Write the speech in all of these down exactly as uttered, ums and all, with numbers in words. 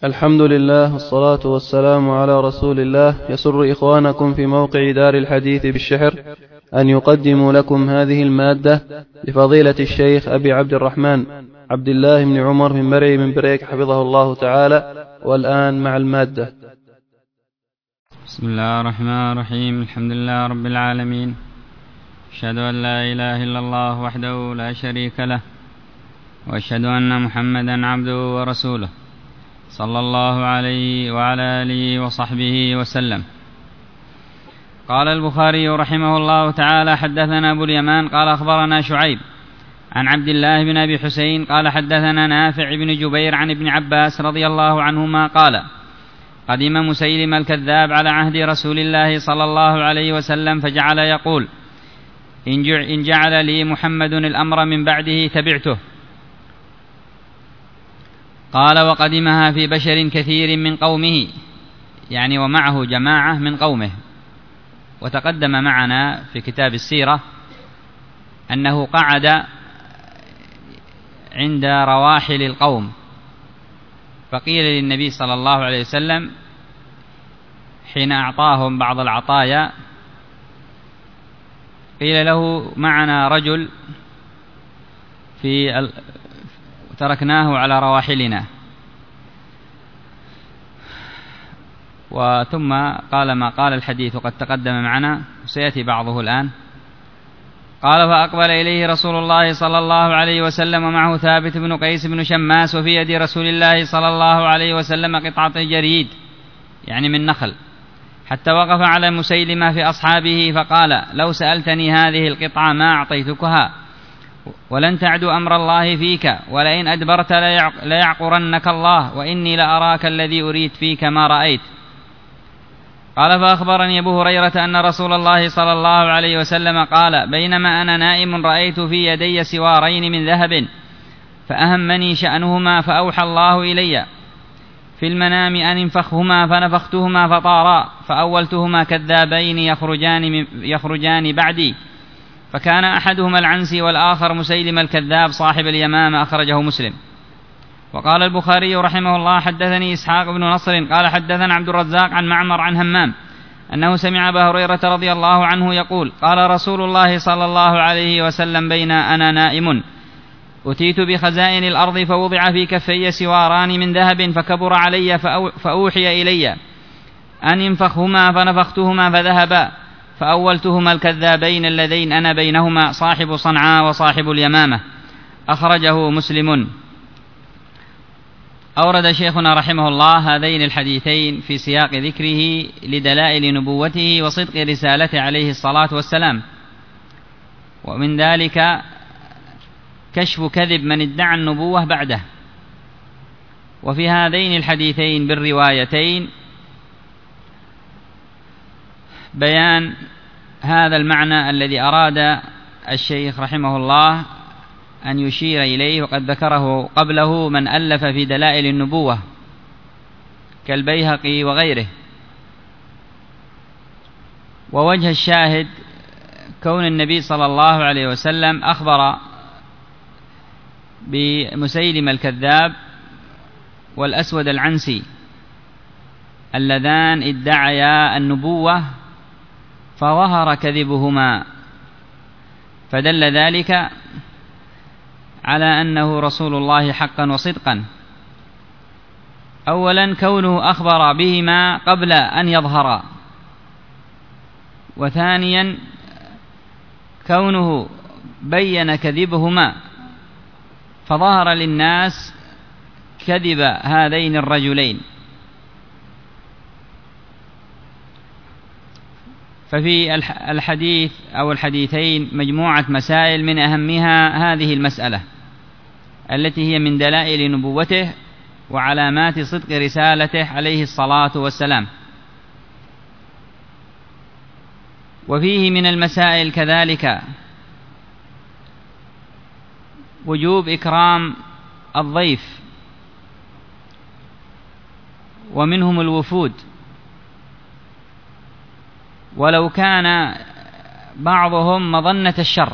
الحمد لله والصلاة والسلام على رسول الله. يسر إخوانكم في موقع دار الحديث بالشحر أن يقدموا لكم هذه المادة لفضيلة الشيخ أبي عبد الرحمن عبد الله بن عمر من مرعي من بريك حفظه الله تعالى. والآن مع المادة. بسم الله الرحمن الرحيم. الحمد لله رب العالمين، أشهد أن لا إله إلا الله وحده لا شريك له، وأشهد أن محمدا عبده ورسوله صلى الله عليه وعلى آله وصحبه وسلم. قال البخاري رحمه الله تعالى: حدثنا أبو اليمان قال أخبرنا شعيب عن عبد الله بن أبي حسين قال حدثنا نافع بن جبير عن ابن عباس رضي الله عنهما قال: قدم مسيلم الكذاب على عهد رسول الله صلى الله عليه وسلم فجعل يقول: إن جعل لي محمد الأمر من بعده تبعته. قال: وقدمها في بشر كثير من قومه، يعني ومعه جماعة من قومه. وتقدم معنا في كتاب السيرة أنه قعد عند رواحل القوم، فقيل للنبي صلى الله عليه وسلم حين أعطاهم بعض العطايا، قيل له: معنا رجل في ال... تركناه على رواحلنا. وثم قال ما قال الحديث وقد تقدم معنا وسيأتي بعضه الآن. قال: فأقبل إليه رسول الله صلى الله عليه وسلم ومعه ثابت بن قيس بن شماس، وفي يد رسول الله صلى الله عليه وسلم قطعة جريد يعني من نخل، حتى وقف على مسيلمة في أصحابه فقال: لو سألتني هذه القطعة ما أعطيتكها، ولن تعدو أمر الله فيك، ولئن أدبرت ليعقرنك الله، وإني لأراك الذي أريد فيك ما رأيت. قال: فأخبرني أبو هريرة أن رسول الله صلى الله عليه وسلم قال: بينما أنا نائم رأيت في يدي سوارين من ذهب فأهمني شأنهما، فأوحى الله إلي في المنام أن انفخهما، فنفختهما فطارا، فأولتهما كذابين يخرجان, يخرجان بعدي، فكان أحدهما العنسي والآخر مسيلم الكذاب صاحب اليمامة. أخرجه مسلم. وقال البخاري رحمه الله: حدثني إسحاق بن نصر قال حدثنا عبد الرزاق عن معمر عن همام أنه سمع أبا هريرة رضي الله عنه يقول: قال رسول الله صلى الله عليه وسلم: بين أنا نائم أتيت بخزائن الأرض فوضع في كفي سواران من ذهب، فكبر علي فأوحي إلي أن ينفخهما، فنفختهما فذهبا، فأولتهما الكذابين اللذين أنا بينهما صاحب صنعاء وصاحب اليمامة. أخرجه مسلم. أورد شيخنا رحمه الله هذين الحديثين في سياق ذكره لدلائل نبوته وصدق رسالته عليه الصلاة والسلام، ومن ذلك كشف كذب من ادعى النبوة بعده. وفي هذين الحديثين بالروايتين بيان هذا المعنى الذي أراد الشيخ رحمه الله أن يشير إليه، وقد ذكره قبله من ألف في دلائل النبوة كالبيهقي وغيره. ووجه الشاهد كون النبي صلى الله عليه وسلم أخبر بمسيلم الكذاب والأسود العنسي اللذان ادعيا النبوة فظهر كذبهما، فدل ذلك على أنه رسول الله حقا وصدقا. أولا كونه أخبر بهما قبل أن يظهرا، وثانيا كونه بين كذبهما فظهر للناس كذب هذين الرجلين. ففي الحديث أو الحديثين مجموعة مسائل، من أهمها هذه المسألة التي هي من دلائل نبوته وعلامات صدق رسالته عليه الصلاة والسلام. وفيه من المسائل كذلك وجوب إكرام الضيف، ومنهم الوفود، ولو كان بعضهم مظنة الشر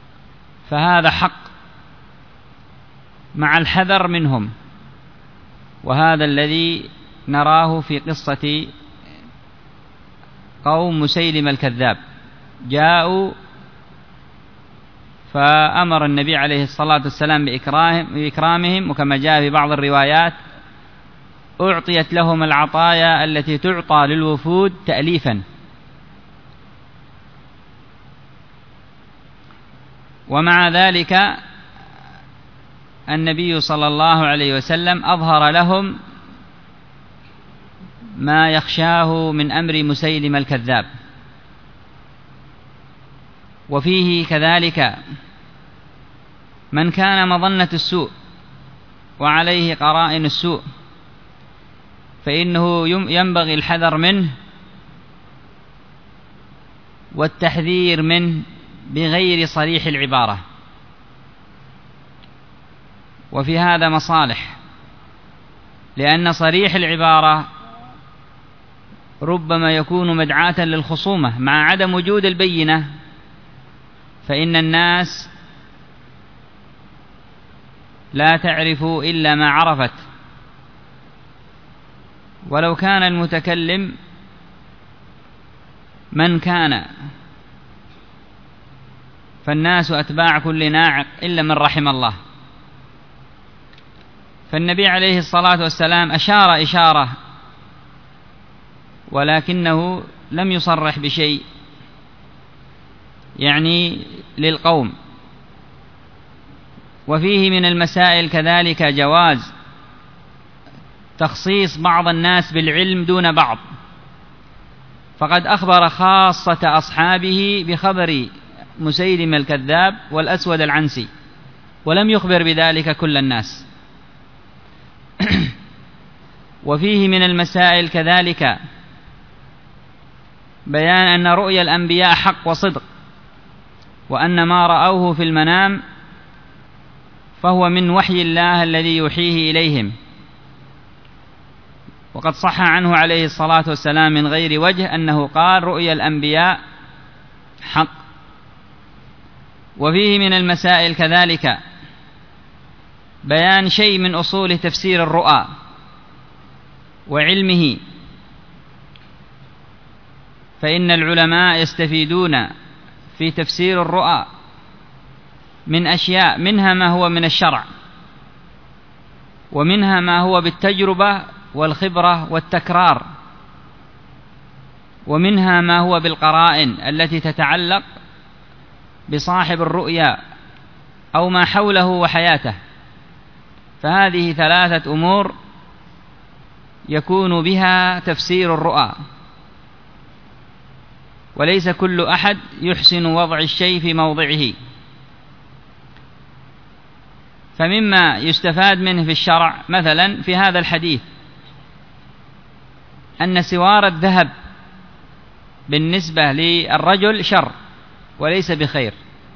فهذا حق مع الحذر منهم. وهذا الذي نراه في قصة قوم مسيلمة الكذاب. جاءوا فأمر النبي عليه الصلاة والسلام بإكرامهم، وكما جاء في بعض الروايات أعطيت لهم العطايا التي تعطى للوفود تأليفا. ومع ذلك النبي صلى الله عليه وسلم أظهر لهم ما يخشاه من أمر مسيلمة الكذاب. وفيه كذلك من كان مظنة السوء وعليه قرائن السوء فإنه ينبغي الحذر منه والتحذير منه بغير صريح العبارة. وفي هذا مصالح، لأن صريح العبارة ربما يكون مدعاة للخصومة مع عدم وجود البينة، فإن الناس لا تعرف إلا ما عرفت. ولو كان المتكلم من كان فالناس أتباع كل ناعق إلا من رحم الله. فالنبي عليه الصلاة والسلام أشار إشارة ولكنه لم يصرح بشيء يعني للقوم. وفيه من المسائل كذلك جواز تخصيص بعض الناس بالعلم دون بعض، فقد أخبر خاصة أصحابه بخبر مسيلمة الكذاب والأسود العنسي، ولم يخبر بذلك كل الناس. وفيه من المسائل كذلك بيان أن رؤيا الأنبياء حق وصدق، وأن ما رأوه في المنام فهو من وحي الله الذي يوحيه إليهم. وقد صح عنه عليه الصلاة والسلام من غير وجه أنه قال رؤيا الأنبياء حق. وفيه من المسائل كذلك بيان شيء من أصول تفسير الرؤى وعلمه، فإن العلماء يستفيدون في تفسير الرؤى من أشياء، منها ما هو من الشرع، ومنها ما هو بالتجربة والخبرة والتكرار، ومنها ما هو بالقرائن التي تتعلق بصاحب الرؤيا أو ما حوله وحياته. فهذه ثلاثة أمور يكون بها تفسير الرؤى، وليس كل أحد يحسن وضع الشيء في موضعه. فمما يستفاد منه في الشرع مثلا في هذا الحديث أن سوار الذهب بالنسبة للرجل شر وليس بخير،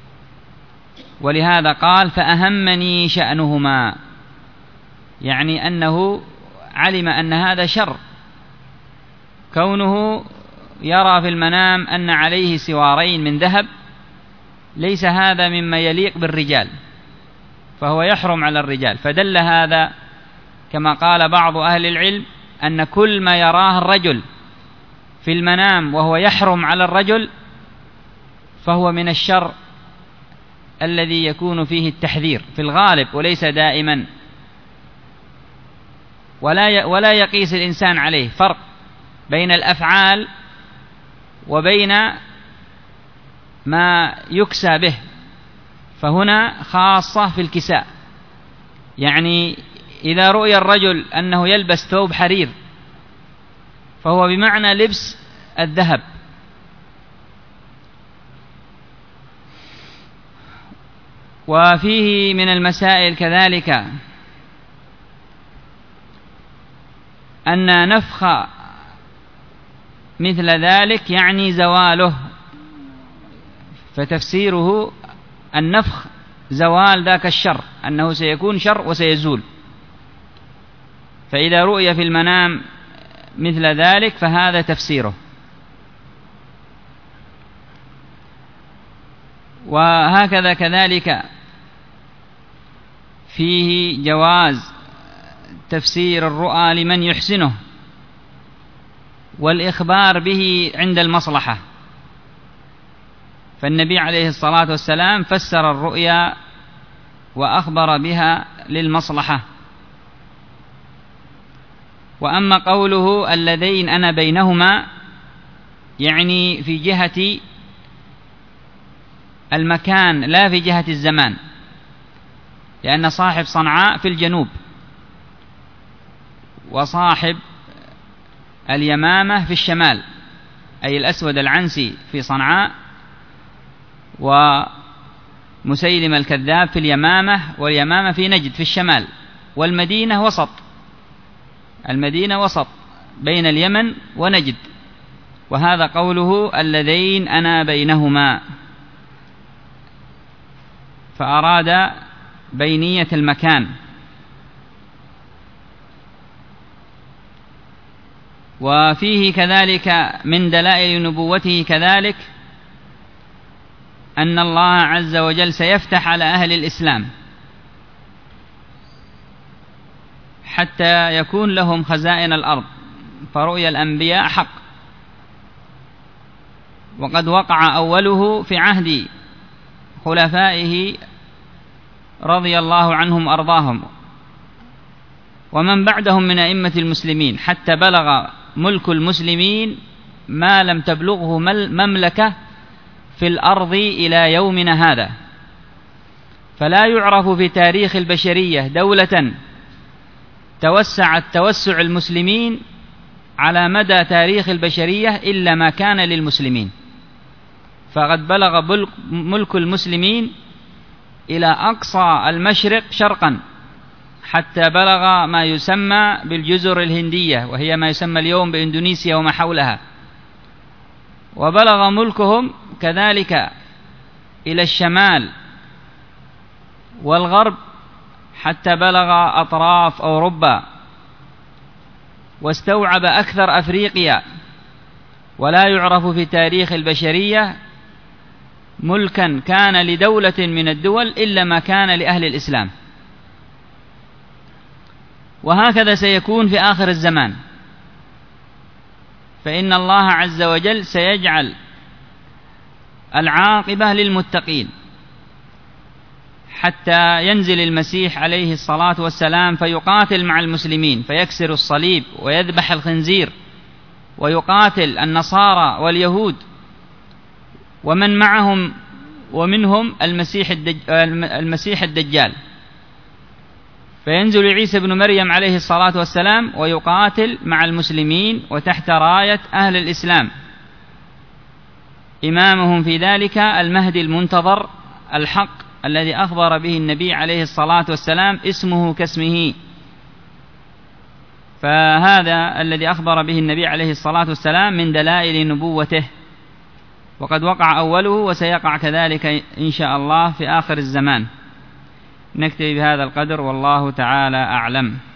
ولهذا قال فأهمني شأنهما، يعني أنه علم أن هذا شر، كونه يرى في المنام أن عليه سوارين من ذهب ليس هذا مما يليق بالرجال، فهو يحرم على الرجال. فدل هذا كما قال بعض أهل العلم أن كل ما يراه الرجل في المنام وهو يحرم على الرجل فهو من الشر الذي يكون فيه التحذير في الغالب وليس دائما. ولا ولا يقيس الإنسان عليه فرق بين الأفعال وبين ما يكسى به، فهنا خاصة في الكساء، يعني إذا رؤي الرجل أنه يلبس ثوب حرير فهو بمعنى لبس الذهب. وفيه من المسائل كذلك أن نفخ مثل ذلك يعني زواله، فتفسيره النفخ زوال ذاك الشر، أنه سيكون شر وسيزول. فإذا رؤي في المنام مثل ذلك فهذا تفسيره. وهكذا كذلك فيه جواز تفسير الرؤى لمن يحسنه والإخبار به عند المصلحة. فالنبي عليه الصلاة والسلام فسر الرؤيا وأخبر بها للمصلحة. وأما قوله اللذين أنا بينهما يعني في جهة المكان لا في جهة الزمان، لأن صاحب صنعاء في الجنوب وصاحب اليمامة في الشمال، أي الأسود العنسي في صنعاء ومسيلم الكذاب في اليمامة، واليمامة في نجد في الشمال، والمدينة وسط، المدينة وسط بين اليمن ونجد. وهذا قوله اللذين أنا بينهما، فأراد بينية المكان. وفيه كذلك من دلائل نبوته كذلك أن الله عز وجل سيفتح على أهل الإسلام حتى يكون لهم خزائن الأرض، فرؤيا الأنبياء حق. وقد وقع أوله في عهد خلفائه رضي الله عنهم وأرضاهم ومن بعدهم من أئمة المسلمين، حتى بلغ ملك المسلمين ما لم تبلغه مملكة في الأرض إلى يومنا هذا. فلا يعرف في تاريخ البشرية دولة توسعت توسع المسلمين على مدى تاريخ البشرية إلا ما كان للمسلمين. فقد بلغ ملك المسلمين إلى أقصى المشرق شرقا، حتى بلغ ما يسمى بالجزر الهندية، وهي ما يسمى اليوم بإندونيسيا وما حولها. وبلغ ملكهم كذلك إلى الشمال والغرب حتى بلغ أطراف أوروبا، واستوعب أكثر أفريقيا. ولا يعرف في تاريخ البشرية ملكا كان لدولة من الدول إلا ما كان لأهل الإسلام. وهكذا سيكون في آخر الزمان، فإن الله عز وجل سيجعل العاقبة للمتقين حتى ينزل المسيح عليه الصلاة والسلام فيقاتل مع المسلمين، فيكسر الصليب ويذبح الخنزير ويقاتل النصارى واليهود ومن معهم، ومنهم المسيح المسيح الدجال. فينزل عيسى بن مريم عليه الصلاة والسلام ويقاتل مع المسلمين وتحت راية أهل الإسلام. إمامهم في ذلك المهدي المنتظر الحق الذي أخبر به النبي عليه الصلاة والسلام اسمه كاسمه. فهذا الذي أخبر به النبي عليه الصلاة والسلام من دلائل نبوته، وقد وقع أوله وسيقع كذلك إن شاء الله في آخر الزمان. نكتفي بهذا القدر، والله تعالى أعلم.